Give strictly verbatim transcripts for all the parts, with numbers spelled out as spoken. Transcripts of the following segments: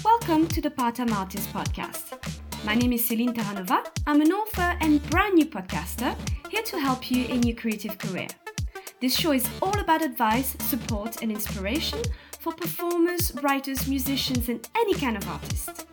Welcome to the Part-Time Artist Podcast. My name is Celine Taranova. I'm an author and brand new podcaster here to help you in your creative career. This show is all about advice, support, and inspiration for performers, writers, musicians, and any kind of artist.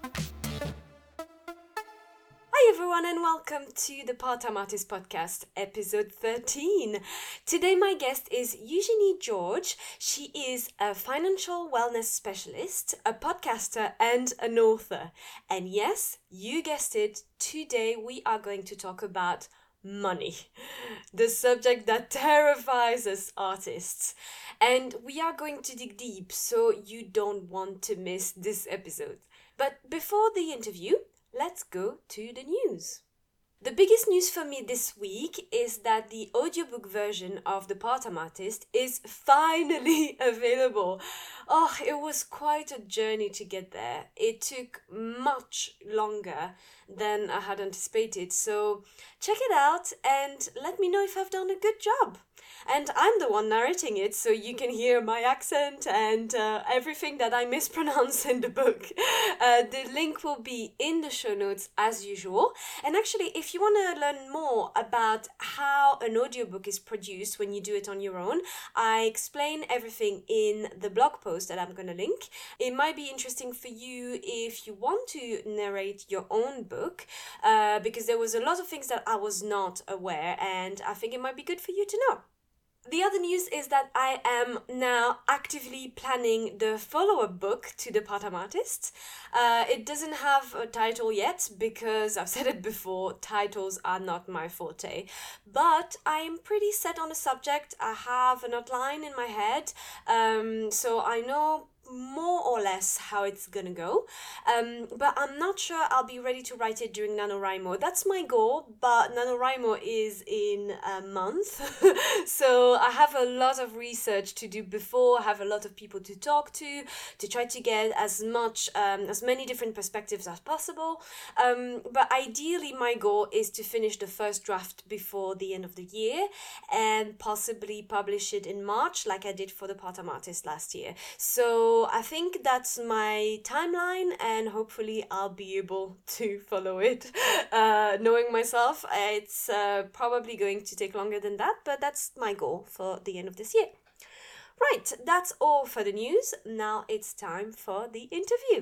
Hi everyone and welcome to the Part-Time Artist Podcast, episode thirteen. Today my guest is Eugenie George. She is a financial wellness specialist, a podcaster, and an author. And yes, you guessed it, today we are going to talk about money, the subject that terrifies us artists. And we are going to dig deep, so you don't want to miss this episode. But before the interview, let's go to the news. The biggest news for me this week is that the audiobook version of The Part-Time Artist is finally available. Oh, it was quite a journey to get there. It took much longer than I had anticipated. So check it out and let me know if I've done a good job. And I'm the one narrating it, so you can hear my accent and uh, everything that I mispronounce in the book. Uh, the link will be in the show notes as usual. And actually, if you want to learn more about how an audiobook is produced when you do it on your own, I explain everything in the blog post that I'm going to link. It might be interesting for you if you want to narrate your own book, uh, because there was a lot of things that I was not aware, and I think it might be good for you to know. The other news is that I am now actively planning the follow-up book to The Part-Time Artist. Uh, it doesn't have a title yet because I've said it before, titles are not my forte. But I am pretty set on the subject. I have an outline in my head, um, so I know more or less how it's gonna go, um, but I'm not sure I'll be ready to write it during NaNoWriMo. That's my goal, but NaNoWriMo is in a month, so I have a lot of research to do before, I have a lot of people to talk to, to try to get as much, um, as many different perspectives as possible, um, but ideally my goal is to finish the first draft before the end of the year, and possibly publish it in March, like I did for The Part-Time Artist last year. So I think that's my timeline, and hopefully I'll be able to follow it. Uh, knowing myself, it's uh, probably going to take longer than that, but that's my goal for the end of this year. Right, that's all for the news. Now it's time for the interview.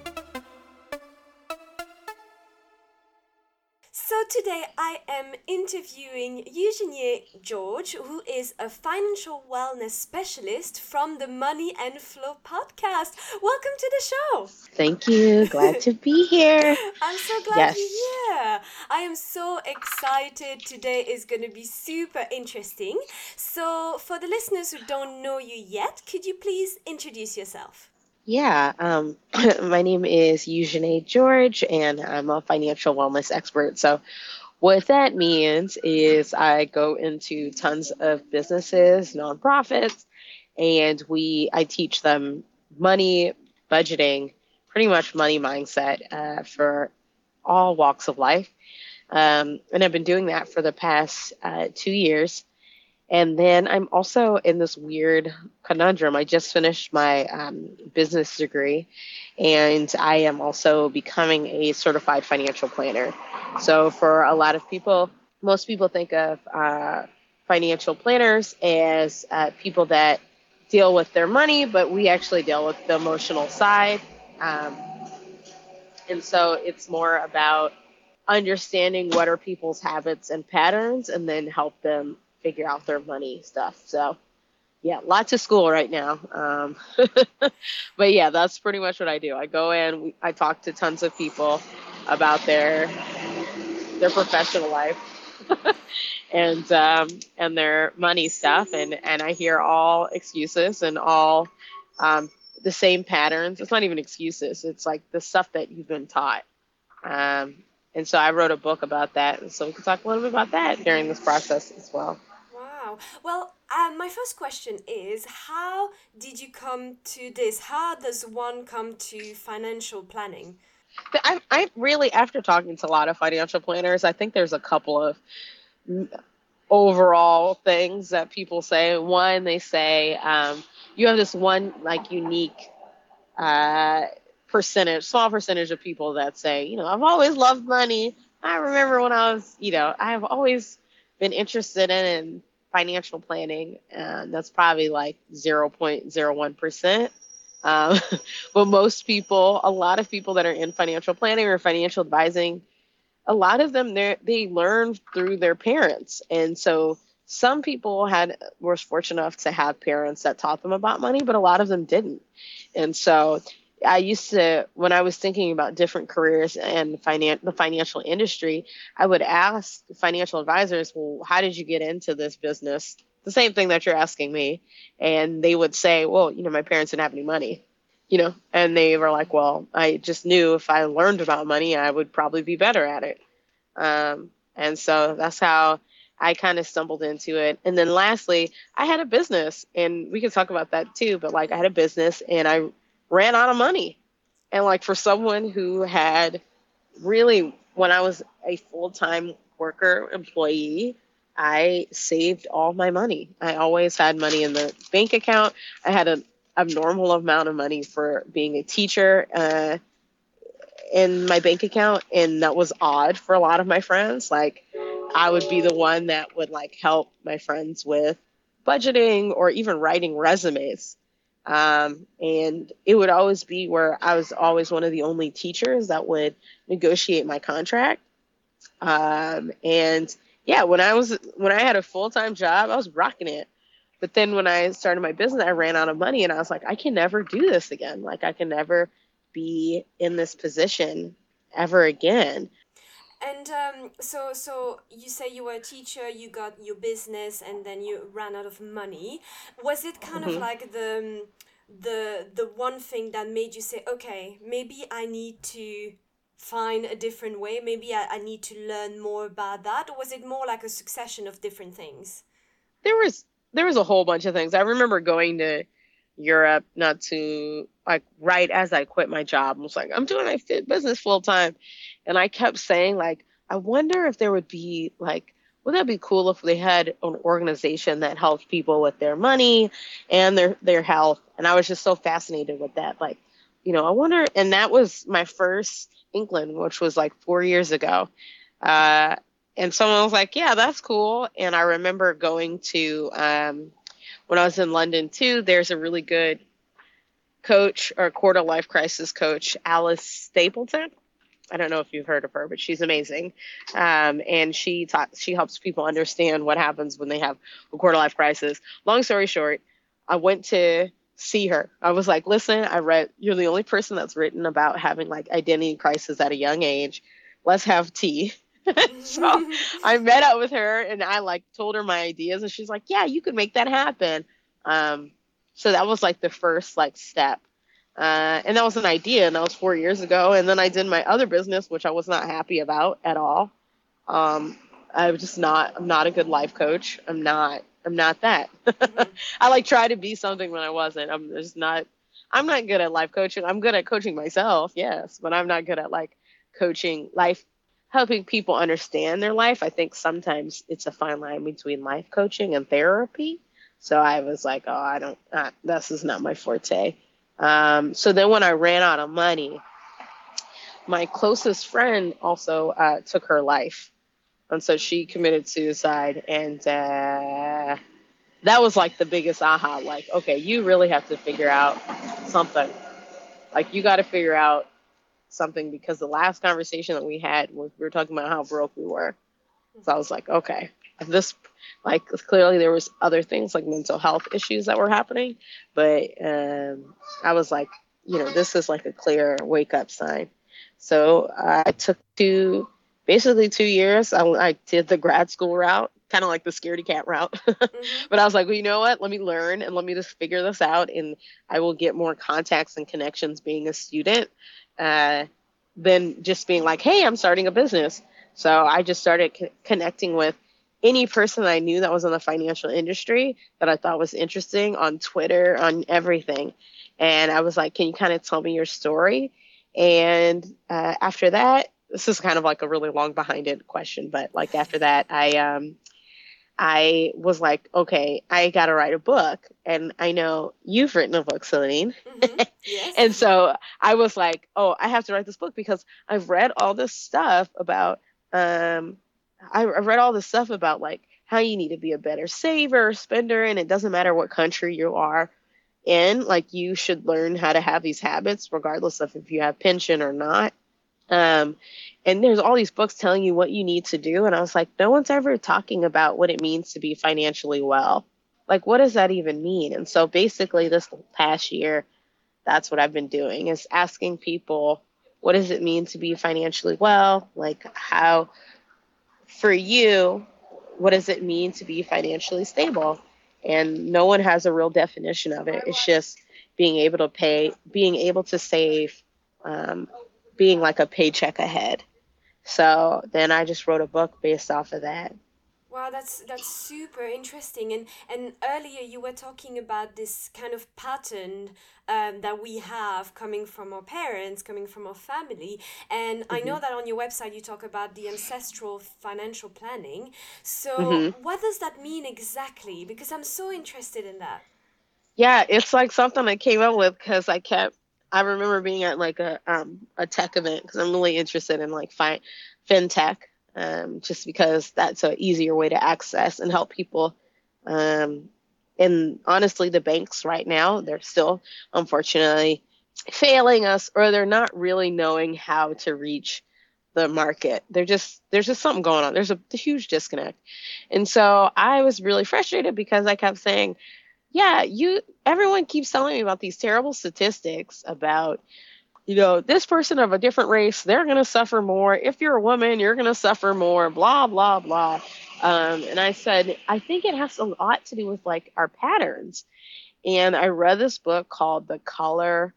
So today I am interviewing Eugenie George, who is a financial wellness specialist from the Money and Flow podcast. Welcome to the show. Thank you. Glad to be here. I'm so glad yes. you're here. I am so excited. Today is going to be super interesting. So for the listeners who don't know you yet, could you please introduce yourself? Yeah, um, my name is Eugenie George, and I'm a financial wellness expert. So what that means is I go into tons of businesses, nonprofits, and we I teach them money, budgeting, pretty much money mindset uh, for all walks of life. Um, and I've been doing that for the past uh, two years. And then I'm also in this weird conundrum. I just finished my um, business degree, and I am also becoming a certified financial planner. So for a lot of people, most people think of uh, financial planners as uh, people that deal with their money, but we actually deal with the emotional side. Um, and so it's more about understanding what are people's habits and patterns, and then help them figure out their money stuff. So yeah, lots of school right now. Um, but yeah, that's pretty much what I do. I go in, we, I talk to tons of people about their their professional life and um, and their money stuff, and, and I hear all excuses and all um, the same patterns. It's not even excuses. It's like the stuff that you've been taught. Um, and so I wrote a book about that, and so we can talk a little bit about that during this process as well. Wow. Well, um, my first question is, how did you come to this? How does one come to financial planning? I, I really, after talking to a lot of financial planners, I think there's a couple of overall things that people say. One, they say um, you have this one like unique uh, percentage, small percentage of people that say, you know, I've always loved money. I remember when I was, you know, I've always been interested in, in financial planning, and that's probably like zero point zero one percent. Um, but most people, a lot of people that are in financial planning or financial advising, a lot of them they they learn through their parents, and so some people had were fortunate enough to have parents that taught them about money, but a lot of them didn't. And so I used to, when I was thinking about different careers and finan- the financial industry, I would ask financial advisors, well, how did you get into this business? The same thing that you're asking me. And they would say, well, you know, my parents didn't have any money, you know, and they were like, well, I just knew if I learned about money, I would probably be better at it. Um, and so that's how I kind of stumbled into it. And then lastly, I had a business, and we could talk about that too, but like I had a business and I ran out of money. And like for someone who had really, when I was a full-time worker employee, I saved all my money. I always had money in the bank account. I had an abnormal amount of money for being a teacher uh, in my bank account. And that was odd for a lot of my friends. Like I would be the one that would like help my friends with budgeting or even writing resumes. Um, and it would always be where I was always one of the only teachers that would negotiate my contract. Um, and yeah, when I was, when I had a full-time job, I was rocking it. But then when I started my business, I ran out of money and I was like, I can never do this again. Like I can never be in this position ever again. And um, so, so you say you were a teacher, you got your business, and then you ran out of money. Was it kind mm-hmm. of like the the the one thing that made you say, okay, maybe I need to find a different way? Maybe I, I need to learn more about that, or was it more like a succession of different things? There was there was a whole bunch of things. I remember going to Europe not to like right as I quit my job. I was like, I'm doing my business full time. And I kept saying like, I wonder if there would be like, would that be cool if they had an organization that helped people with their money and their, their health? And I was just so fascinated with that. Like, you know, I wonder, and that was my first inkling, which was like four years ago. Uh, and someone was like, yeah, that's cool. And I remember going to, um, when I was in London too, there's a really good coach or quarter life crisis coach, Alice Stapleton. I don't know if you've heard of her, but she's amazing. Um, and she taught, she helps people understand what happens when they have a quarter life crisis. Long story short, I went to see her. I was like, listen, I read, you're the only person that's written about having like identity crisis at a young age. Let's have tea. So I met up with her and I like told her my ideas and she's like, yeah, you could make that happen. Um, so that was like the first like step. Uh, and that was an idea and that was four years ago. And then I did my other business, which I was not happy about at all. Um, I was just not, I'm not a good life coach. I'm not, I'm not that. Mm-hmm. I like try to be something when I wasn't. I'm just not, I'm not good at life coaching. I'm good at coaching myself. Yes. But I'm not good at like coaching life, helping people understand their life. I think sometimes it's a fine line between life coaching and therapy. So I was like, oh, I don't, uh, this is not my forte. Um, so then when I ran out of money, my closest friend also uh, took her life. And so she committed suicide. And uh, that was like the biggest aha, like, okay, you really have to figure out something. Like you got to figure out something because the last conversation that we had was we were talking about how broke we were. So I was like, okay, this, like clearly there was other things like mental health issues that were happening, but um, I was like, you know, this is like a clear wake up sign. So I took two, basically two years. I, I did the grad school route, kind of like the scaredy cat route. Mm-hmm. But I was like, well, you know what? Let me learn and let me just figure this out. And I will get more contacts and connections being a student uh, than just being like, hey, I'm starting a business. So I just started co- connecting with any person I knew that was in the financial industry that I thought was interesting on Twitter, on everything. And I was like, can you kind of tell me your story? And uh, after that, this is kind of like a really long behind it question, but like after that, I um, I was like, okay, I got to write a book. And I know you've written a book, Celine. Mm-hmm. Yes. And so I was like, oh, I have to write this book because I've read all this stuff about, um, I, I've read all this stuff about like how you need to be a better saver, spender, and it doesn't matter what country you are in, like you should learn how to have these habits regardless of if you have pension or not. Um, and there's all these books telling you what you need to do. And I was like, no one's ever talking about what it means to be financially well. Like, what does that even mean? And so basically this past year, that's what I've been doing is asking people, what does it mean to be financially well? Like how, for you, what does it mean to be financially stable? And no one has a real definition of it. It's just being able to pay, being able to save, um, being like a paycheck ahead. So then I just wrote a book based off of that. Wow, that's that's super interesting. And and earlier you were talking about this kind of pattern um, that we have coming from our parents, coming from our family. And I know Mm-hmm. that on your website you talk about the ancestral financial planning. So Mm-hmm. what does that mean exactly? Because I'm so interested in that. Yeah, it's like something I came up with because I kept. I remember being at like a um a tech event because I'm really interested in like fi- fintech, um, just because that's an easier way to access and help people. Um, and honestly, the banks right now they're still unfortunately failing us, or they're not really knowing how to reach the market. They're just there's just something going on. There's a, a huge disconnect, and so I was really frustrated because I kept saying yeah, you everyone keeps telling me about these terrible statistics about, you know, this person of a different race, they're going to suffer more. If you're a woman, you're going to suffer more, blah, blah, blah. Um, and I said, I think it has a lot to do with like our patterns. And I read this book called The Color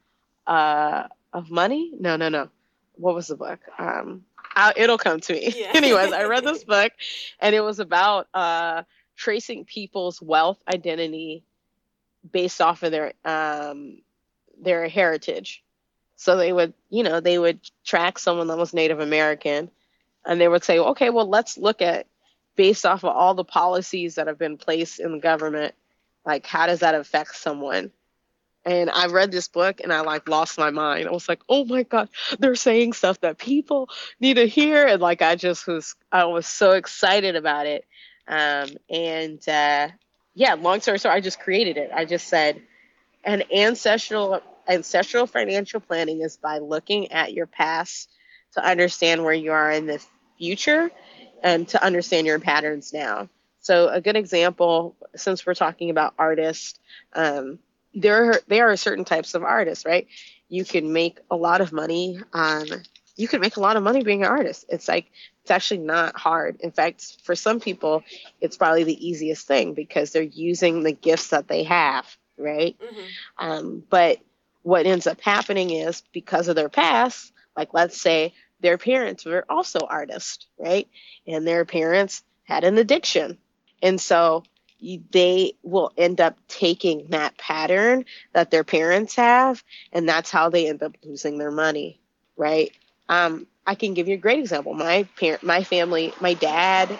uh, of Money. No, no, no. What was the book? Um, I, it'll come to me. Yeah. Anyways, I read this book and it was about uh, tracing people's wealth identity based off of their um their heritage. So they would, you know, they would track someone that was Native American and they would say, okay, well, let's look at based off of all the policies that have been placed in the government, like how does that affect someone? And I read this book and I like lost my mind. I was like, oh my God, they're saying stuff that people need to hear. And like I just was I was so excited about it. Um and uh yeah, long story short, I just created it. I just said an ancestral ancestral financial planning is by looking at your past to understand where you are in the future and to understand your patterns now. So a good example, since we're talking about artists, um, there are, there are certain types of artists, right? You can make a lot of money on you can make a lot of money being an artist. It's like it's actually not hard. In fact, for some people, it's probably the easiest thing because they're using the gifts that they have, right? Mm-hmm. Um, but what ends up happening is because of their past, like let's say their parents were also artists, right? And their parents had an addiction. And so you, they will end up taking that pattern that their parents have, and that's how they end up losing their money, right? Um, I can give you a great example. My parent, my family, my dad,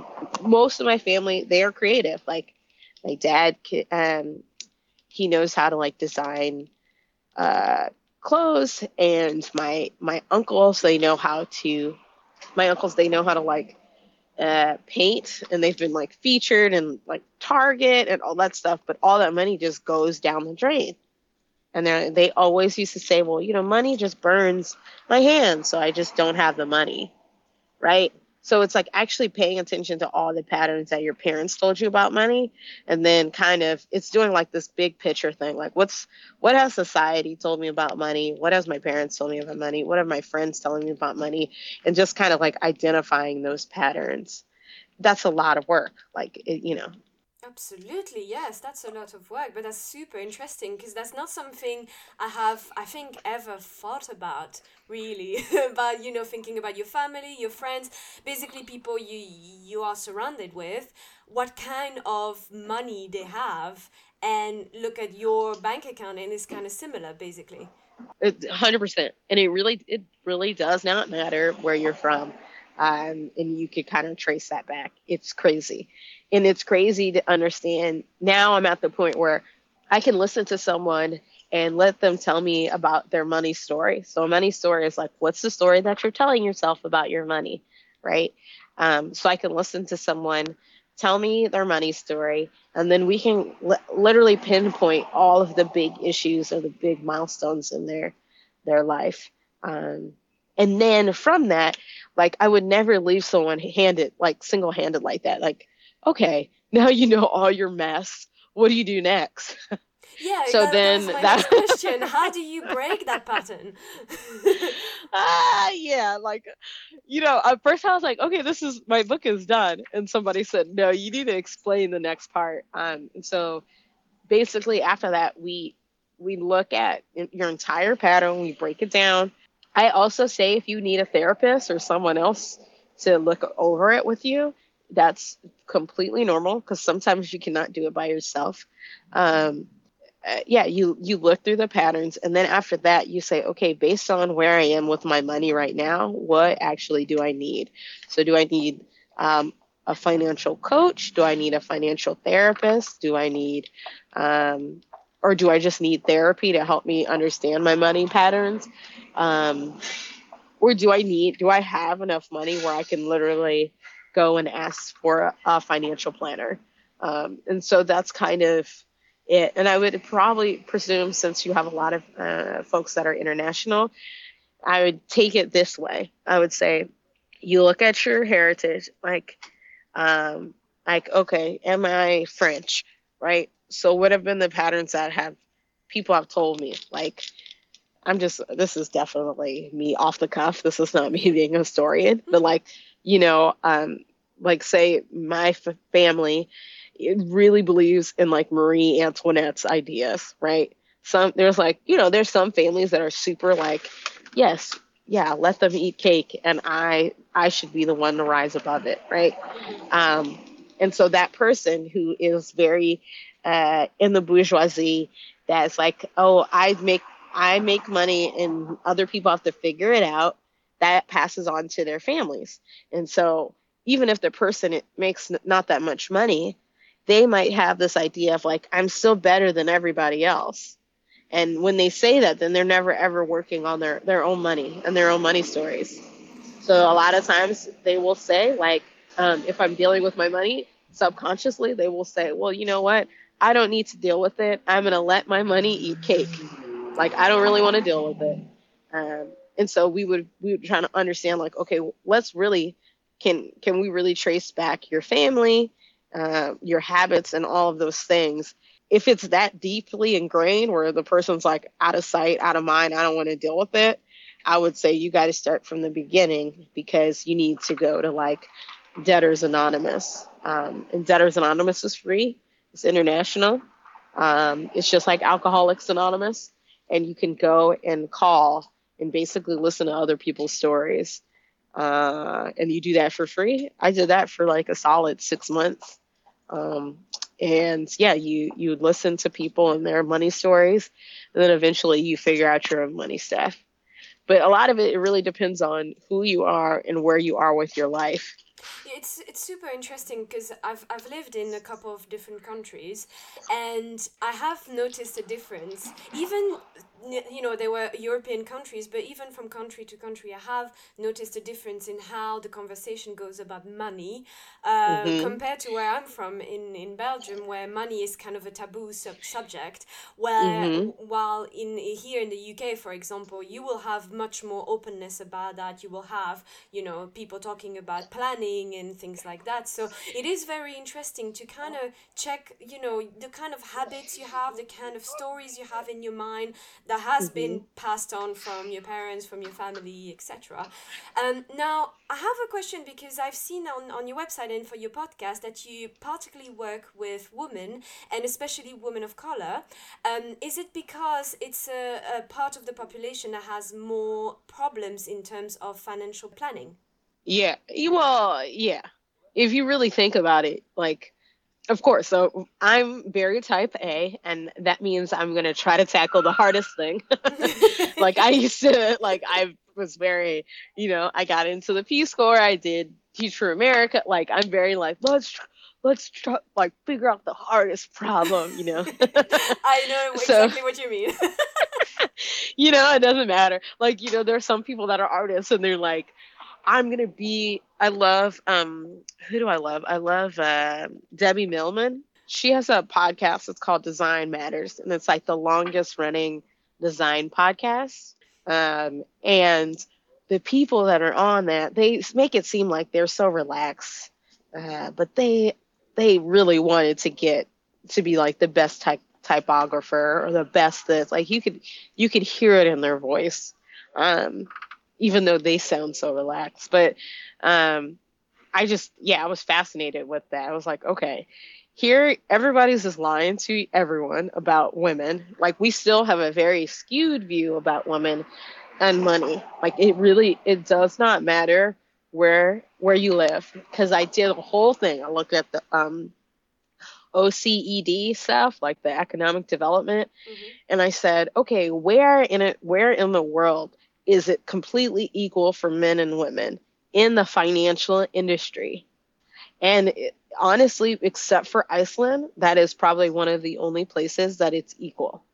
most of my family, they are creative. Like my dad, um, he knows how to like design uh, clothes, and my my uncles, they know how to. My uncles, they know how to like uh, paint, and they've been like featured in like Target and all that stuff. But all that money just goes down the drain. And they they always used to say, well, you know, money just burns my hands, so I just don't have the money, right? So it's like actually paying attention to all the patterns that your parents told you about money, and then kind of it's doing like this big picture thing, like what's what has society told me about money? What has my parents told me about money? What have my friends telling me about money? And just kind of like identifying those patterns. That's a lot of work, like it, you know. Absolutely, yes, that's a lot of work, but that's super interesting because that's not something I have, I think, ever thought about really. About, you know, thinking about your family, your friends, basically people you you are surrounded with, what kind of money they have, and look at your bank account and it's kind of similar, basically. It's one hundred percent. And it really, it really does not matter where you're from. Um, and you could kind of trace that back. It's crazy. And it's crazy to understand. Now I'm at the point where I can listen to someone and let them tell me about their money story. So a money story is like, what's the story that you're telling yourself about your money, right? Um, so I can listen to someone tell me their money story, and then we can li- literally pinpoint all of the big issues or the big milestones in their their life. Um, and then from that, like I would never leave someone handed, like single handed like that. Like, okay, now you know all your mess. What do you do next? Yeah, So that, that then was my that next question. How do you break that pattern? ah yeah, like you know, at first I was like, okay, this is my book is done, and somebody said, no, you need to explain the next part. Um, and so basically after that, we we look at your entire pattern, we break it down. I also say if you need a therapist or someone else to look over it with you, that's completely normal because sometimes you cannot do it by yourself. Um, uh, yeah, you you look through the patterns, and then after that, you say, okay, based on where I am with my money right now, what actually do I need? So, do I need um, a financial coach? Do I need a financial therapist? Do I need, um, or do I just need therapy to help me understand my money patterns? Um, or do I need? Do I have enough money where I can literally go and ask for a, a financial planner? Um, and so that's kind of it. And I would probably presume, since you have a lot of uh, folks that are international, I would take it this way. I would say, you look at your heritage, like, um, like, okay, am I French, right? So what have been the patterns that have people have told me? Like, I'm just, this is definitely me off the cuff. This is not me being a historian, but like, you know, um, like say my f- family it really believes in like Marie Antoinette's ideas, right? Some there's like, you know, there's some families that are super like, yes, yeah, let them eat cake, and I I should be the one to rise above it, right? Um, and so that person who is very uh, in the bourgeoisie, that's like, oh, I make I make money, and other people have to figure it out. That passes on to their families, and so even if the person it makes n- not that much money, they might have this idea of like, I'm still better than everybody else. And when they say that, then they're never ever working on their, their own money and their own money stories. So a lot of times they will say like, um, if I'm dealing with my money subconsciously, they will say, well, you know what? I don't need to deal with it. I'm going to let my money eat cake. Like, I don't really want to deal with it. Um, and so we would, we would try to understand like, okay, let's really, can, can we really trace back your family, uh, your habits and all of those things? If it's that deeply ingrained where the person's like out of sight, out of mind, I don't want to deal with it, I would say you got to start from the beginning, because you need to go to like Debtors Anonymous. Um, and Debtors Anonymous is free. It's international. Um, it's just like Alcoholics Anonymous. And you can go and call and basically listen to other people's stories. Uh, and you do that for free. I did that for like a solid six months. Um, and yeah, you, you listen to people and their money stories, and then eventually you figure out your own money stuff. But a lot of it, it really depends on who you are and where you are with your life. It's it's super interesting because I've I've lived in a couple of different countries, and I have noticed a difference. Even you know, they were European countries, but even from country to country, I have noticed a difference in how the conversation goes about money, uh, Mm-hmm. compared to where I'm from in, in Belgium, where money is kind of a taboo sub- subject. Where Mm-hmm. while in here in the U K, for example, you will have much more openness about that. You will have, you know, people talking about planning and things like that. So it is very interesting to kind of check, you know, the kind of habits you have, the kind of stories you have in your mind that has Mm-hmm. been passed on from your parents, from your family, et cetera. Um, now, I have a question because I've seen on, on your website and for your podcast that you particularly work with women, and especially women of color. Um, is it because it's a, a part of the population that has more problems in terms of financial planning? Yeah. Well, yeah. If you really think about it, like, of course. So I'm very type A, and that means I'm going to try to tackle the hardest thing. Like I used to, like I've was very, you know, I got into the Peace Corps. I did Teach for America. Like, I'm very like, let's, tr- let's try, like figure out the hardest problem, you know? I know So, exactly what you mean. you know, it doesn't matter. Like, you know, there are some people that are artists and they're like, I'm gonna be. I love. Um, who do I love? I love uh, Debbie Millman. She has a podcast. It's called Design Matters, and it's like the longest running design podcast. Um, and the people that are on that, they make it seem like they're so relaxed, uh, but they they really wanted to get to be like the best type typographer or the best this. Like you could you could hear it in their voice. Um, Even though they sound so relaxed. But um, I just, yeah, I was fascinated with that. I was like, okay, here everybody's just lying to everyone about women. Like we still have a very skewed view about women and money. Like it really, it does not matter where where you live. Because I did a whole thing. I looked at the um, O C E D stuff, like the economic development, Mm-hmm. and I said, okay, where in it, where in the world is it completely equal for men and women in the financial industry? And it, honestly, except for Iceland, that is probably one of the only places that it's equal.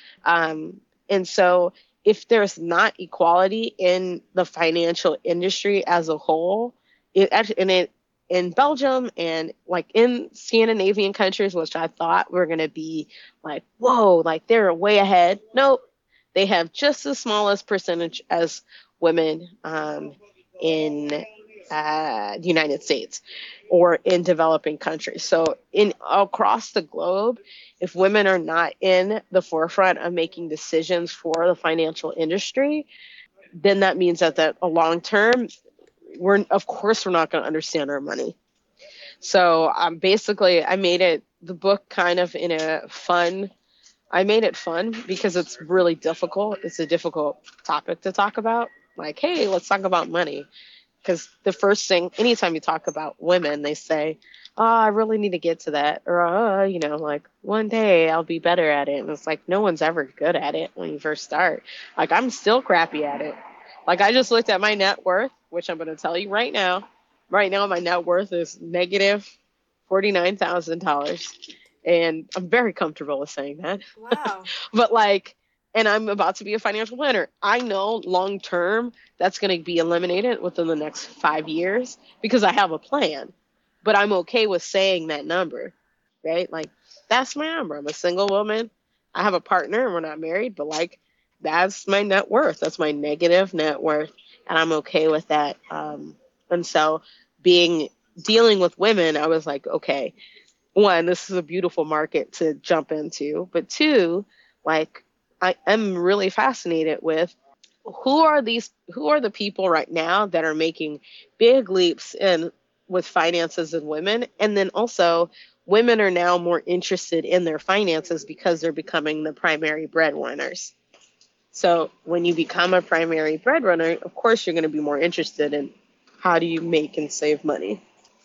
Um, and so if there's not equality in the financial industry as a whole, it actually, and it, in Belgium and like in Scandinavian countries, which I thought were going to be like, whoa, like they're way ahead. Nope. They have just as small as percentage as women um, in uh, the United States or in developing countries. So in across the globe, if women are not in the forefront of making decisions for the financial industry, then that means that that a long term, we're of course we're not going to understand our money. So um, basically, I made it the book kind of in a fun. I made it fun because it's really difficult. It's a difficult topic to talk about. Like, hey, let's talk about money. Because the first thing, anytime you talk about women, they say, oh, I really need to get to that. Or, oh, you know, like one day I'll be better at it. And it's like, no one's ever good at it when you first start. Like, I'm still crappy at it. Like, I just looked at my net worth, which I'm going to tell you right now. Right now, my net worth is negative forty-nine thousand dollars. And I'm very comfortable with saying that. Wow. But like, and I'm about to be a financial planner. I know long term that's going to be eliminated within the next five years because I have a plan. But I'm okay with saying that number, right? Like, that's my number. I'm a single woman. I have a partner and we're not married, but like, that's my net worth. That's my negative net worth. And I'm okay with that. Um, and so being, dealing with women, I was like, okay, one, this is a beautiful market to jump into. But two, like, I am really fascinated with who are these, who are the people right now that are making big leaps in with finances and women. And then also women are now more interested in their finances because they're becoming the primary breadwinners. So when you become a primary breadwinner, of course, you're going to be more interested in how do you make and save money.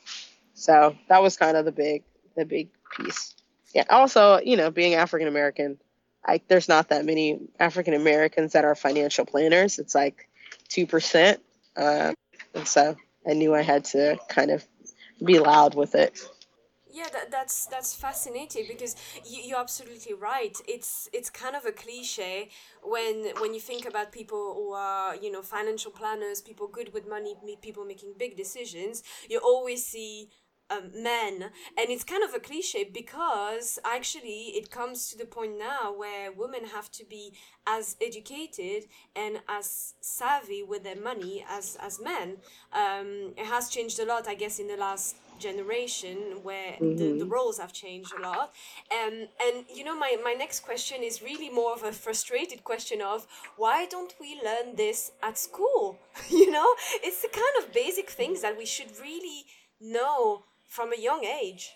So that was kind of the big, the big piece. Yeah. Also, you know, being African American, I, there's not that many African Americans that are financial planners. It's like two percent. Uh, and so I knew I had to kind of be loud with it. Yeah, that, that's that's fascinating because you, you're absolutely right. It's it's kind of a cliche when when you think about people who are, you know, financial planners, people good with money, me- people making big decisions. You always see um, men, and it's kind of a cliche because actually it comes to the point now where women have to be as educated and as savvy with their money as as men. Um, it has changed a lot, I guess, in the last generation where the, the Mm-hmm. roles have changed a lot. Um, and you know, my, my next question is really more of a frustrated question of why don't we learn this at school? You know, it's the kind of basic things that we should really know from a young age.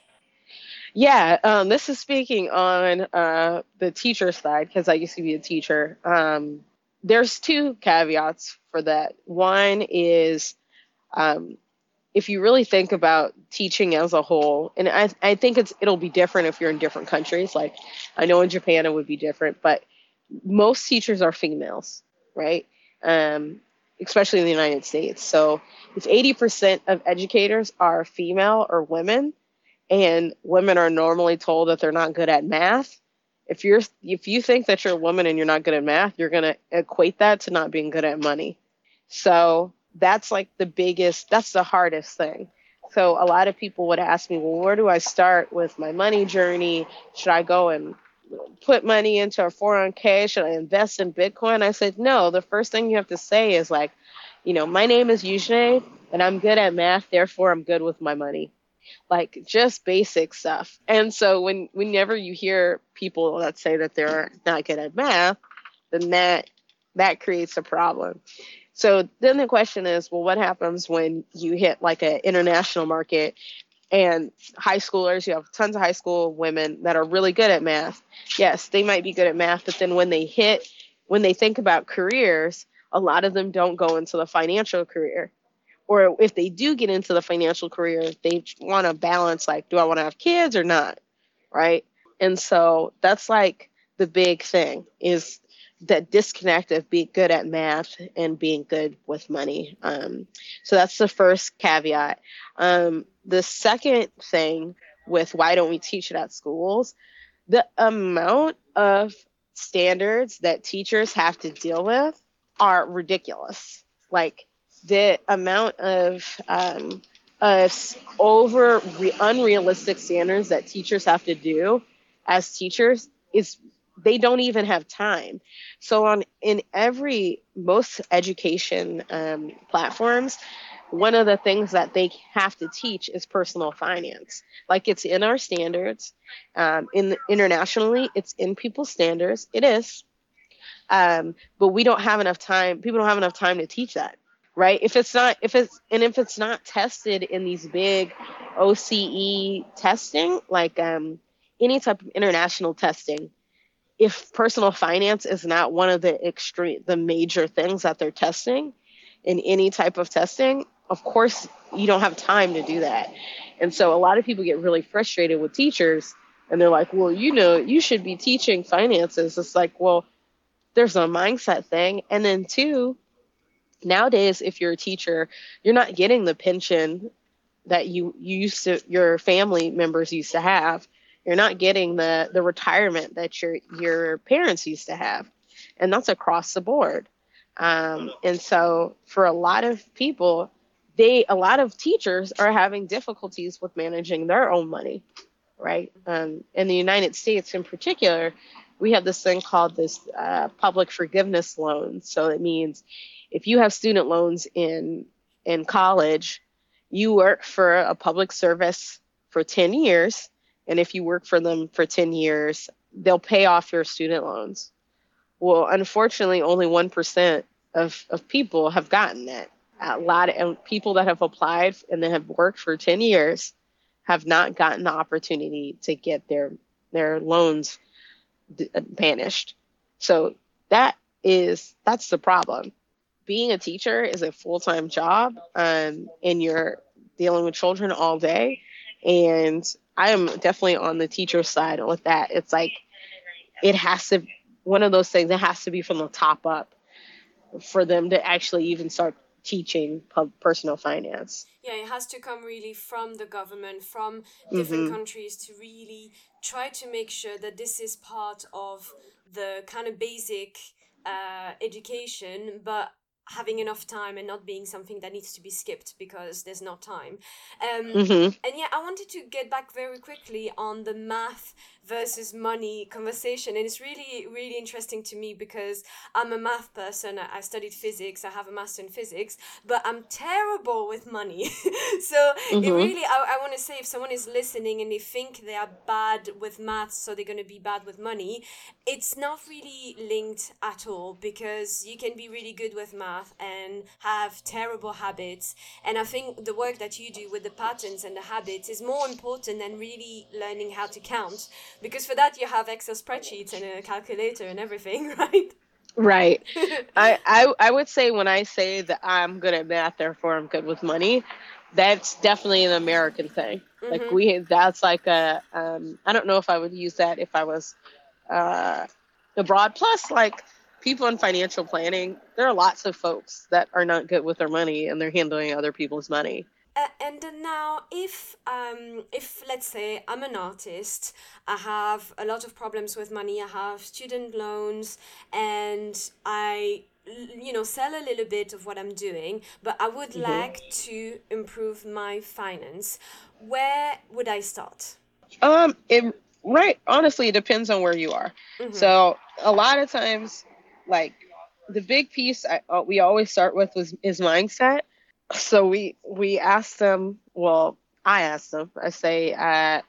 Yeah, um, this is speaking on uh, the teacher side because I used to be a teacher. Um, there's two caveats for that. One is um, if you really think about teaching as a whole, and I, I think it's it'll be different if you're in different countries. Like I know in Japan it would be different, but most teachers are females, right? Um, especially in the United States. So if eighty percent of educators are female or women, and women are normally told that they're not good at math, if you're if you think that you're a woman and you're not good at math, you're going to equate that to not being good at money. So that's like the biggest, that's the hardest thing. So a lot of people would ask me, well, where do I start with my money journey? Should I go and put money into a four oh one k? Should I invest in Bitcoin? I said, no, the first thing you have to say is like, you know, my name is Eugenie and I'm good at math, therefore I'm good with my money. Like just basic stuff. And so when whenever you hear people that say that they're not good at math, then that that creates a problem. So then the question is, well, what happens when you hit like an international market and high schoolers, you have tons of high school women that are really good at math. Yes, they might be good at math, but then when they hit, when they think about careers, a lot of them don't go into the financial career. Or if they do get into the financial career, they want to balance, like, do I want to have kids or not? Right. And so that's like the big thing is that disconnect of being good at math and being good with money. Um, so that's the first caveat. Um, the second thing with why don't we teach it at schools, the amount of standards that teachers have to deal with are ridiculous. Like the amount of um, of over re- unrealistic standards that teachers have to do as teachers is they don't even have time. So on in every most education um, platforms, one of the things that they have to teach is personal finance. Like it's in our standards. Um, in internationally, it's in people's standards. It is, um, but we don't have enough time. People don't have enough time to teach that, right? If it's not, if it's and if it's not tested in these big O C E testing, like um, any type of international testing. If personal finance is not one of the extreme, the major things that they're testing in any type of testing, of course, you don't have time to do that. And so a lot of people get really frustrated with teachers and they're like, well, you know, you should be teaching finances. It's like, well, there's a mindset thing. And then two, nowadays, if you're a teacher, you're not getting the pension that you, you used to, your family members used to have. You're not getting the, the retirement that your your parents used to have. And that's across the board. Um, and so for a lot of people, they a lot of teachers are having difficulties with managing their own money, right? Um, in the United States in particular, we have this thing called this uh, public forgiveness loan. So it means if you have student loans in in college, you work for a public service for ten years. And if you work for them for ten years, they'll pay off your student loans. Well, unfortunately, only one percent of, of people have gotten that. A lot of people that have applied and that have worked for ten years have not gotten the opportunity to get their, their loans d- banished. So that is, that's the problem. Being a teacher is a full-time job, um, and you're dealing with children all day. And I am definitely on the teacher side with that. It's like, it has to, one of those things that has to be from the top up for them to actually even start teaching personal finance. Yeah, it has to come really from the government, from different Mm-hmm. countries to really try to make sure that this is part of the kind of basic uh, education, but having enough time and not being something that needs to be skipped because there's not time. Um, Mm-hmm. and yeah, I wanted to get back very quickly on the math versus money conversation. And it's really, really interesting to me because I'm a math person. I studied physics. I have a master in physics, but I'm terrible with money. so Mm-hmm. it really, I, I want to say if someone is listening and they think they are bad with math, so they're going to be bad with money, it's not really linked at all because you can be really good with math and have terrible habits. And I think the work that you do with the patterns and the habits is more important than really learning how to count, because for that you have Excel spreadsheets and a calculator and everything, right? Right. I, I I would say when I say that I'm good at math, therefore I'm good with money, that's definitely an American thing. Mm-hmm. Like we, that's like a, um, I don't know if I would use that if I was uh, abroad. Plus, like people in financial planning, there are lots of folks that are not good with their money and they're handling other people's money. Uh, and then now, if um, if let's say I'm an artist, I have a lot of problems with money. I have student loans, and I, l- you know, sell a little bit of what I'm doing, but I would hmm like to improve my finance. Where would I start? Um, it right. Honestly, it depends on where you are. Mm-hmm. So a lot of times, like the big piece I, uh, we always start with was is mindset. So we we ask them. Well, I ask them. I say, uh,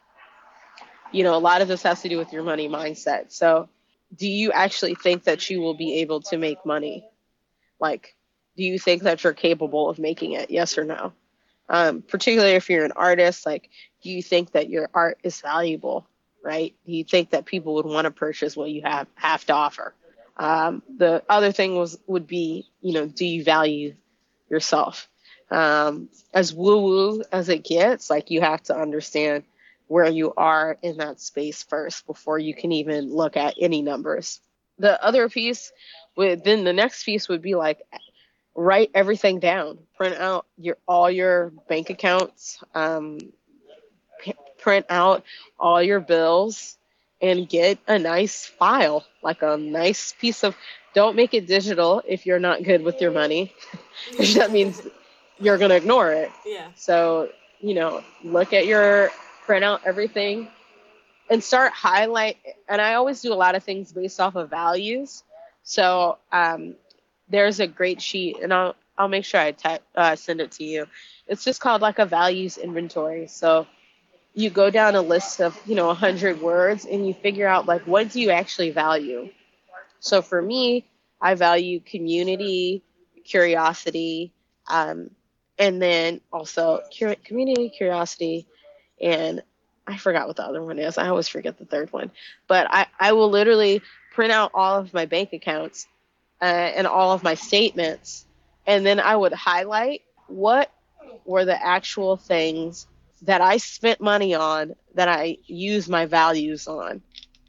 you know, a lot of this has to do with your money mindset. So, do you actually think that you will be able to make money? Like, do you think that you're capable of making it? Yes or no? Um, particularly if you're an artist, like, do you think that your art is valuable? Right? Do you think that people would want to purchase what you have have to offer? Um, the other thing was would be, you know, do you value yourself? Um, as woo woo as it gets, like you have to understand where you are in that space first before you can even look at any numbers. The other piece would then the next piece would be like write everything down, print out your all your bank accounts, um, p- print out all your bills, and get a nice file, like a nice piece of. Don't make it digital if you're not good with your money. That means you're going to ignore it. Yeah. So, you know, look at your, print out everything and start highlight. And I always do a lot of things based off of values. So um, there's a great sheet, and I'll, I'll make sure I te- uh, send it to you. It's just called like a values inventory. So you go down a list of, you know, one hundred words and you figure out like, what do you actually value? So for me, I value community, curiosity, um, and then also cur- community, curiosity, and I forgot what the other one is. I always forget the third one. But I, I will literally print out all of my bank accounts uh, and all of my statements, and then I would highlight what were the actual things that I spent money on that I use my values on.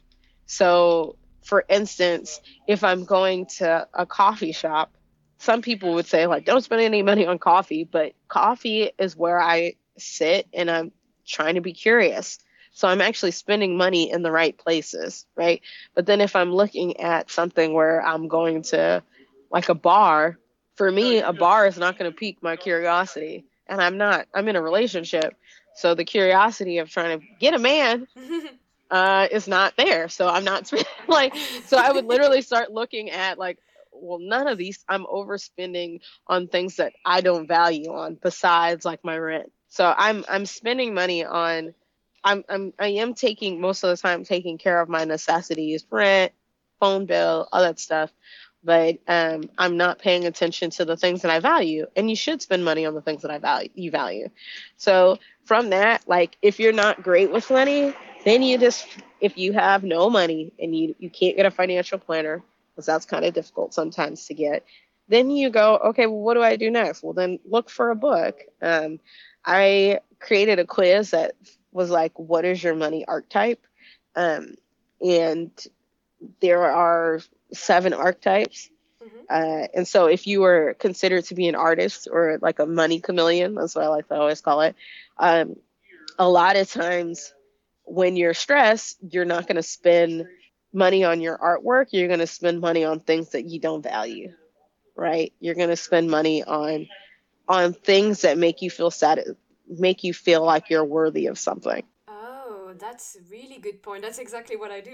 So, for instance, if I'm going to a coffee shop, some people would say, like, don't spend any money on coffee, but coffee is where I sit and I'm trying to be curious. So I'm actually spending money in the right places, right? But then if I'm looking at something where I'm going to like a bar, for me, a bar is not going to pique my curiosity. And I'm not, I'm in a relationship. So the curiosity of trying to get a man uh, is not there. So I'm not like, so I would literally start looking at like, well, none of these, I'm overspending on things that I don't value on besides like my rent. So I'm, I'm spending money on, I'm, I'm, I am taking most of the time taking care of my necessities, rent, phone bill, all that stuff. But um, I'm not paying attention to the things that I value. And you should spend money on the things that I value, you value. So from that, like if you're not great with money, then you just, if you have no money and you, you can't get a financial planner, because that's kind of difficult sometimes to get, then you go, okay, well, what do I do next? Well, then look for a book. Um, I created a quiz that was like, what is your money archetype? Um, and there are seven archetypes. Mm-hmm. Uh, and so if you were considered to be an artist or like a money chameleon, that's what I like to always call it, um, a lot of times when you're stressed, you're not going to spend money on your artwork. You're going to spend money on things that you don't value, right? You're going to spend money on on things that make you feel sad, make you feel like you're worthy of something, Oh, that's a really good point. That's exactly what I do.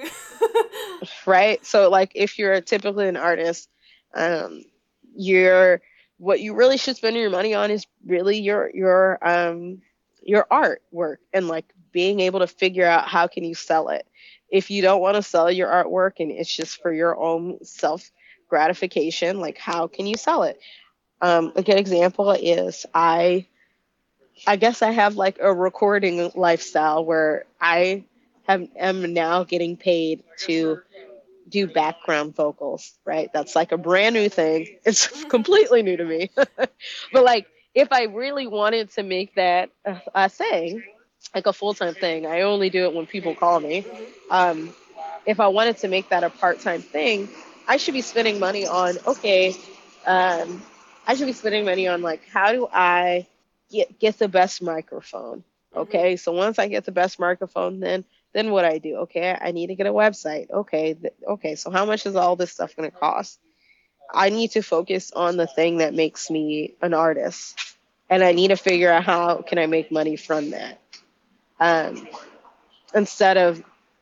right? So like if you're typically an artist, um, you're what you really should spend your money on is really your your um your artwork and like being able to figure out how can you sell it. If you don't want to sell your artwork and it's just for your own self gratification, like how can you sell it? Um, a good example is I I guess I have like a recording lifestyle where I have am now getting paid to do background vocals, right? That's like a brand new thing. It's completely new to me. But like if I really wanted to make that a, a thing, like a full-time thing, I only do it when people call me. Mm-hmm. Um, if I wanted to make that a part-time thing, I should be spending money on, okay, um, I should be spending money on like, how do I get get the best microphone? Mm-hmm. Okay, so once I get the best microphone, then then what I do? Okay, I need to get a website. Okay, th- okay, so how much is all this stuff going to cost? I need to focus on the thing that makes me an artist, and I need to figure out how can I make money from that. Um, Instead of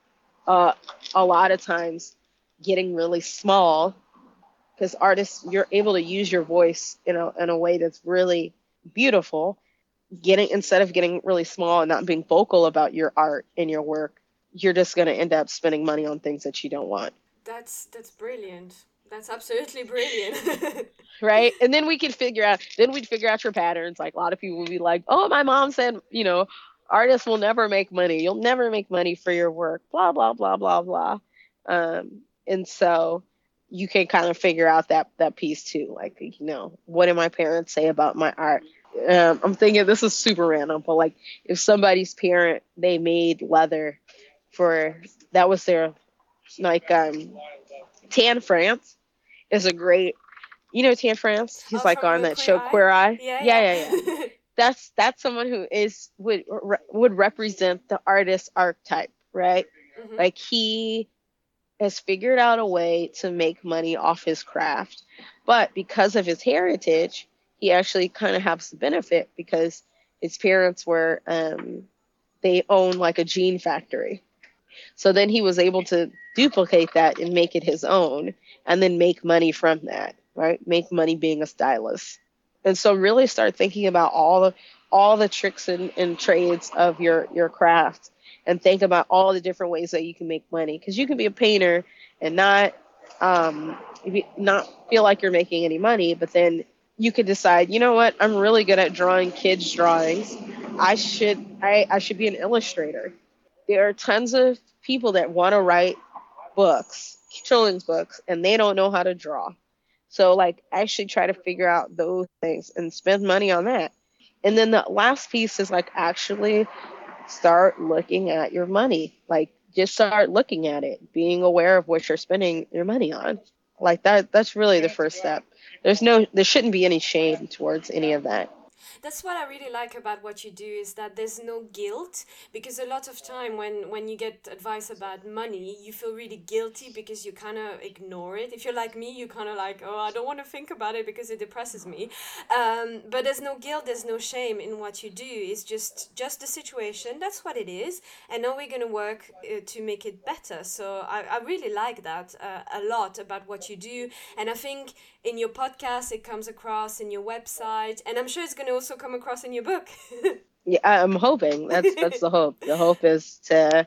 uh, a lot of times getting really small, because artists, you're able to use your voice in a in a way that's really beautiful. Getting Instead of getting really small and not being vocal about your art and your work, you're just going to end up spending money on things that you don't want. That's that's brilliant. That's absolutely brilliant. Right? And then we could figure out, then we'd figure out your patterns. Like a lot of people would be like, oh, my mom said, you know, artists will never make money. You'll never make money for your work, blah, blah, blah, blah, blah. Um, and so you can kind of figure out that, that piece too. Like, you know, what did my parents say about my art? Um, I'm thinking this is super random, but like if somebody's parent, they made leather for, that was their, like, um, Tan France is a great, you know, Tan France. He's Oh, like from on uh, that Queer show Eye? Queer Eye. Yeah, Yeah, yeah, yeah. yeah. That's that's someone who is would re- would represent the artist archetype, right? Mm-hmm. Like he has figured out a way to make money off his craft, but because of his heritage, he actually kind of has the benefit because his parents were um, they own like a jean factory. So then he was able to duplicate that and make it his own and then make money from that, right? Make money being a stylist. And so really start thinking about all the all the tricks and, and trades of your, your craft and think about all the different ways that you can make money. Because you can be a painter and not um, not feel like you're making any money, but then you could decide, you know what, I'm really good at drawing kids' drawings. I should I, I should be an illustrator. There are tons of people that want to write books, children's books, and they don't know how to draw. So, like, actually try to figure out those things and spend money on that. And then the last piece is like actually start looking at your money. Like, just start looking at it, being aware of what you're spending your money on. Like that. That's really the first step. There's no, there shouldn't be any shame towards any of that. That's what I really like about what you do is that there's no guilt, because a lot of time when when you get advice about money, you feel really guilty because you kind of ignore it. If you're like me, you kind of like, oh, I don't want to think about it because it depresses me. Um, but there's no guilt, there's no shame in what you do. It's just just the situation. That's what it is, and now we're gonna work uh, to make it better. So I, I really like that uh, a lot about what you do, and I think in your podcast it comes across, in your website, and I'm sure it's going to also come across in your book. Yeah, I'm hoping. That's that's the hope. The hope is to.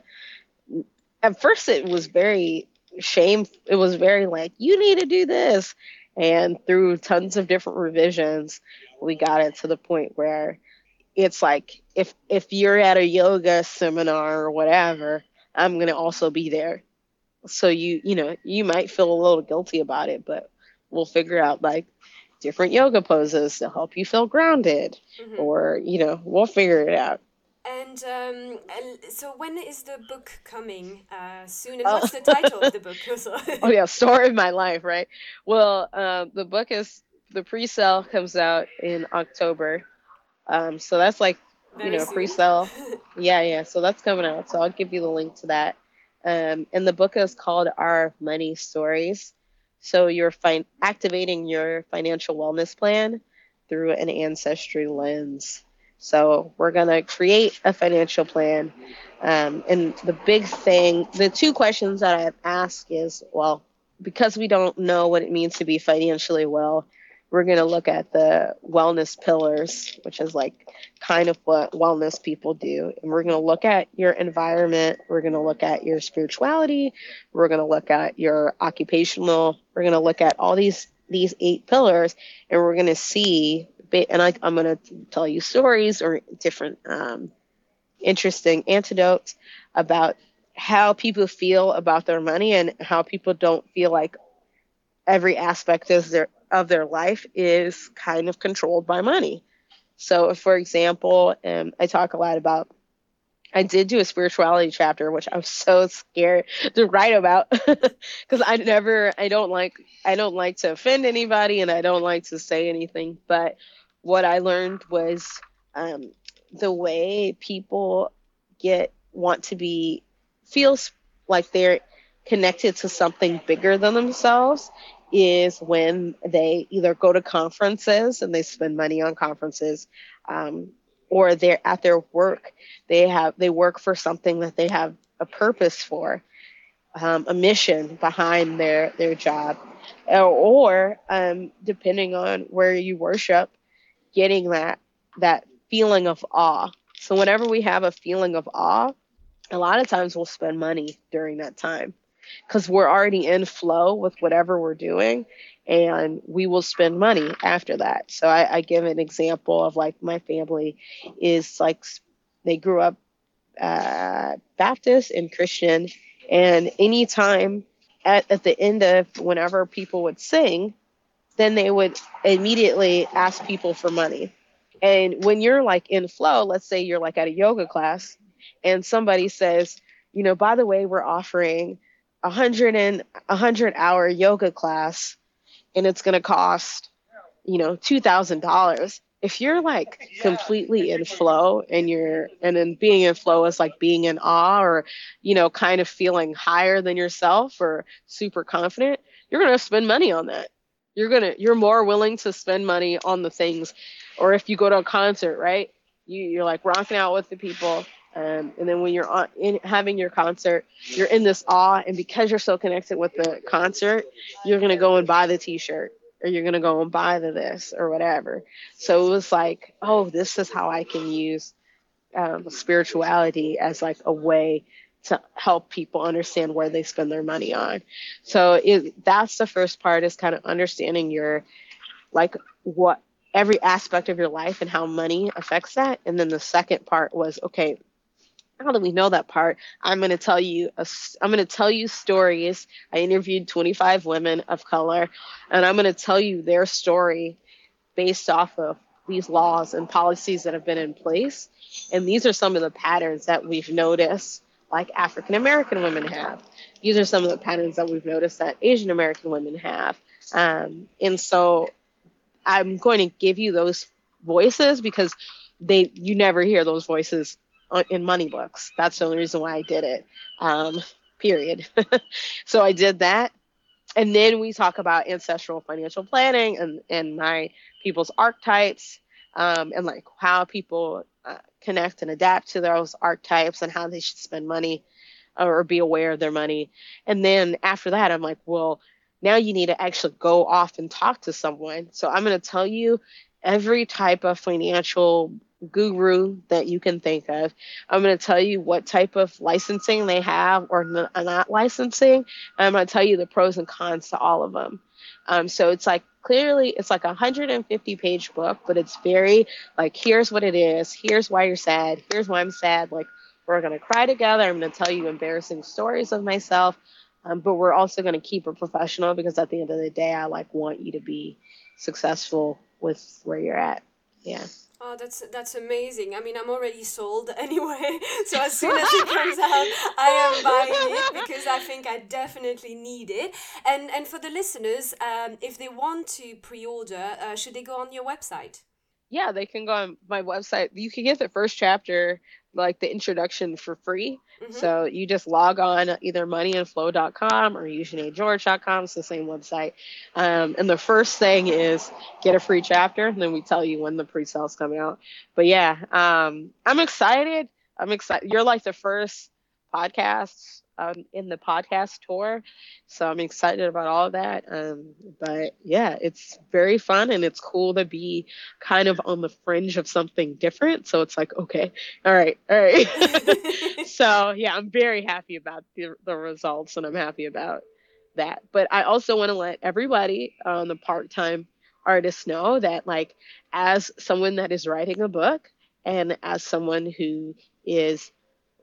At first, it was very shame. It was very like, you need to do this, and through tons of different revisions, we got it to the point where it's like if if you're at a yoga seminar or whatever, I'm gonna also be there. So you you know you might feel a little guilty about it, but we'll figure out like different yoga poses to help you feel grounded, Mhm. or you know we'll figure it out. And um, and so when is the book coming? Uh, soon. And Uh, what's the title of the book also? oh yeah, story of my life, right? Well, um, the book is the pre-sale comes out in October, um, so that's like you Very know soon. pre-sale. Yeah, yeah. So that's coming out. So I'll give you the link to that. Um, and the book is called Our Money Stories. So you're fin- activating your financial wellness plan through an ancestry lens. So we're going to create a financial plan. Um, and the big thing, the two questions that I've asked is, well, because we don't know what it means to be financially well, we're going to look at the wellness pillars, which is like kind of what wellness people do. And we're going to look at your environment. We're going to look at your spirituality. We're going to look at your occupational. We're going to look at all these these eight pillars, and we're going to see, and I, I'm going to tell you stories or different um, interesting anecdotes about how people feel about their money and how people don't feel like every aspect of their of their life is kind of controlled by money. So, for example, um, I talk a lot about I did do a spirituality chapter, which I was so scared to write about because I never, I don't like, I don't like to offend anybody, and I don't like to say anything. But what I learned was um, the way people get want to be feels like they're connected to something bigger than themselves is when they either go to conferences and they spend money on conferences, um, or they're at their work. They have they work for something that they have a purpose for, um, a mission behind their their job, or, or um, depending on where you worship, getting that that feeling of awe. So whenever we have a feeling of awe, a lot of times we'll spend money during that time because we're already in flow with whatever we're doing, and we will spend money after that. So I, I give an example of like my family is like they grew up uh, Baptist and Christian, and anytime at, at the end of whenever people would sing, then they would immediately ask people for money. And when you're like in flow, let's say you're like at a yoga class and somebody says, you know, by the way, we're offering a hundred and a hundred hour yoga class and it's going to cost, you know, two thousand dollars. If you're like completely in flow and you're, and then being in flow is like being in awe or, you know, kind of feeling higher than yourself or super confident, you're going to spend money on that. You're going to, you're more willing to spend money on the things. Or if you go to a concert, right? You, you're like rocking out with the people. Um, and then when you're on, in having your concert, you're in this awe. And because you're so connected with the concert, you're going to go and buy the t-shirt or you're going to go and buy the this or whatever. So it was like, oh, this is how I can use um, spirituality as like a way to help people understand where they spend their money on. So it, that's the first part is kind of understanding your, like what every aspect of your life and how money affects that. And then the second part was, okay, how do we know that part? I'm going to tell you, a, I'm going to tell you stories. I interviewed twenty-five women of color, and I'm going to tell you their story based off of these laws and policies that have been in place. And these are some of the patterns that we've noticed, like African American women have. These are some of the patterns that we've noticed that Asian American women have. Um, and so I'm going to give you those voices because they you never hear those voices in money books. That's the only reason why I did it, um, period. So I did that. And then we talk about ancestral financial planning and, and my people's archetypes, um, and like how people uh, connect and adapt to those archetypes and how they should spend money or be aware of their money. And then after that, I'm like, well, now you need to actually go off and talk to someone. So I'm going to tell you every type of financial guru that you can think of. I'm going to tell you what type of licensing they have or n- not licensing. I'm going to tell you the pros and cons to all of them. Um, so it's like clearly it's like a one hundred fifty page book, but it's very like, here's what it is. Here's why you're sad. Here's why I'm sad. Like we're going to cry together. I'm going to tell you embarrassing stories of myself. Um, but we're also going to keep it professional because at the end of the day, I like want you to be successful with where you're at. Yeah. Oh, that's that's amazing. I mean, I'm already sold anyway. So as soon as it comes out, I am buying it because I think I definitely need it. And and for the listeners, um, if they want to pre-order, uh, should they go on your website? Yeah, they can go on my website. You can get the first chapter, like the introduction, for free. Mm-hmm. So you just log on either money and flow dot com or eugenie george dot com. It's the same website. Um, and the first thing is get a free chapter, and then we tell you when the pre-sale's coming out. But yeah, um, I'm excited. I'm excited. You're like the first podcast um, in the podcast tour. So I'm excited about all of that. Um, but yeah, it's very fun and it's cool to be kind of on the fringe of something different. So it's like, okay, all right, all right. So yeah, I'm very happy about the, the results and I'm happy about that. But I also want to let everybody on um, the part-time artists know that like, as someone that is writing a book and as someone who is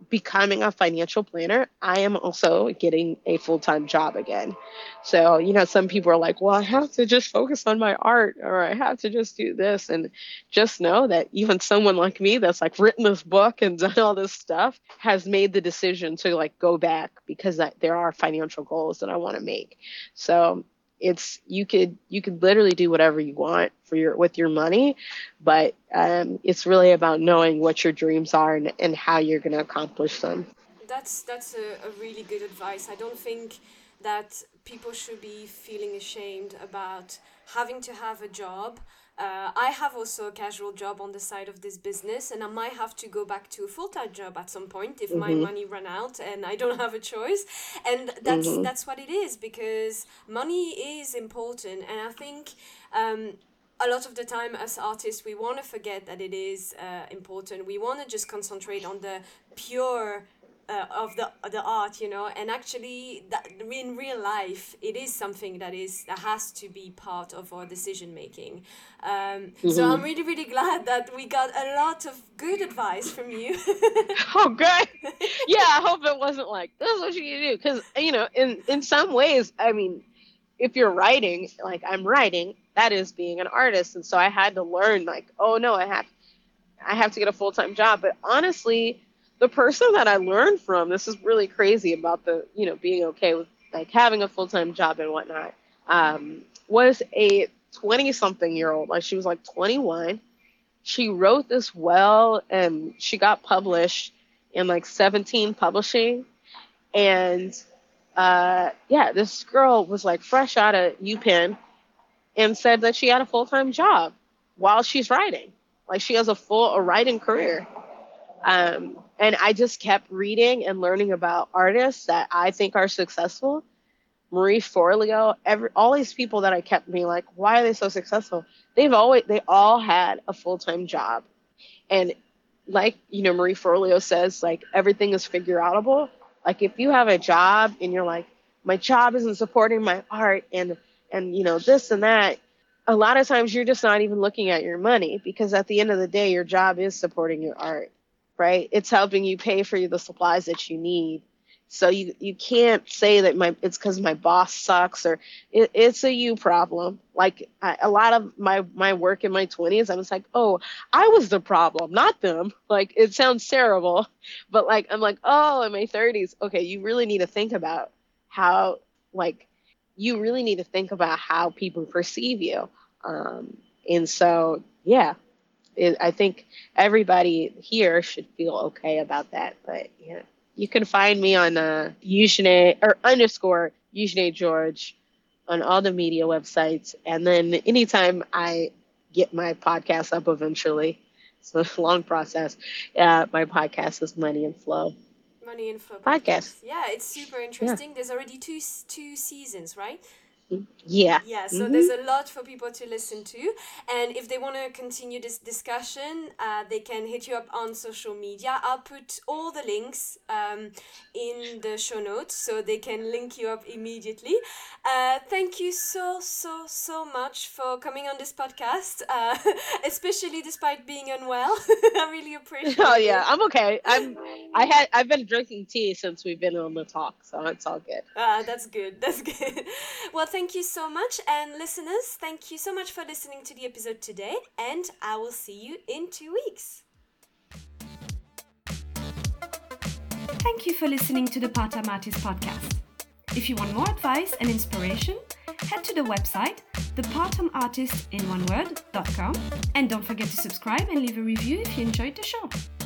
becoming a financial planner, I am also getting a full-time job again. So, you know, some people are like, well, I have to just focus on my art, or I have to just do this. And just know that even someone like me that's like written this book and done all this stuff has made the decision to like go back because I, there are financial goals that I want to make. So it's, you could, you could literally do whatever you want for your, with your money, but um, it's really about knowing what your dreams are and, and how you're going to accomplish them. That's, that's a, a really good advice. I don't think that people should be feeling ashamed about having to have a job. Uh, I have also a casual job on the side of this business, and I might have to go back to a full-time job at some point if mm-hmm. my money run out and I don't have a choice. And that's mm-hmm. that's what it is, because money is important. And I think um, a lot of the time as artists, we want to forget that it is uh, important. We want to just concentrate on the pure Uh, of the the art, you know, and actually that in real life it is something that is that has to be part of our decision making. Um, mm-hmm. So I'm really really glad that we got a lot of good advice from you. Oh, good. Yeah, I hope it wasn't like this is what you do, because you know, in in some ways, I mean, if you're writing, like I'm writing, that is being an artist, and so I had to learn like, oh no, I have I have to get a full-time job. But honestly, the person that I learned from, this is really crazy about the, you know, being okay with like having a full-time job and whatnot, um, was a twenty-something year old. Like she was like twenty-one. She wrote this well, and she got published in like seventeen Publishing. And uh, yeah, this girl was like fresh out of UPenn and said that she had a full-time job while she's writing. Like she has a full a writing career. Um, and I just kept reading and learning about artists that I think are successful. Marie Forleo, every, all these people that I kept being like, why are they so successful? They've always, they all had a full-time job. And like, you know, Marie Forleo says, like, everything is figure outable. Like if you have a job and you're like, my job isn't supporting my art and, and, you know, this and that, a lot of times you're just not even looking at your money, because at the end of the day, your job is supporting your art. Right? It's helping you pay for the supplies that you need. So you, you can't say that my it's because my boss sucks, or it, it's a you problem. Like I, a lot of my, my work in my twenties, I was like, oh, I was the problem, not them. Like it sounds terrible, but like I'm like, oh, in my thirties, okay, you really need to think about how like you really need to think about how people perceive you. Um, and so yeah. It, I think everybody here should feel okay about that. But yeah, you can find me on uh, Eugenie or underscore Eugenie George on all the media websites. And then anytime I get my podcast up eventually, it's a long process. Uh, my podcast is Money and Flow. Money and Flow podcast. podcast. Yeah, it's super interesting. Yeah. There's already two two seasons, right? Yeah. Yeah, so mm-hmm. there's a lot for people to listen to. And if they want to continue this discussion, uh, they can hit you up on social media. I'll put all the links um, in the show notes so they can link you up immediately. Uh, thank you so, so, so much for coming on this podcast, uh, especially despite being unwell. I really appreciate it. Oh, yeah, I'm okay. I'm, I had, I've been drinking tea since we've been on the talk, so it's all good. Uh, that's good. That's good. Well, thank Thank you so much, and listeners, thank you so much for listening to the episode today, and I will see you in two weeks. Thank you for listening to the Part-Time Artist podcast. If you want more advice and inspiration, head to the website the part time artist in one word dot com, and don't forget to subscribe and leave a review if you enjoyed the show.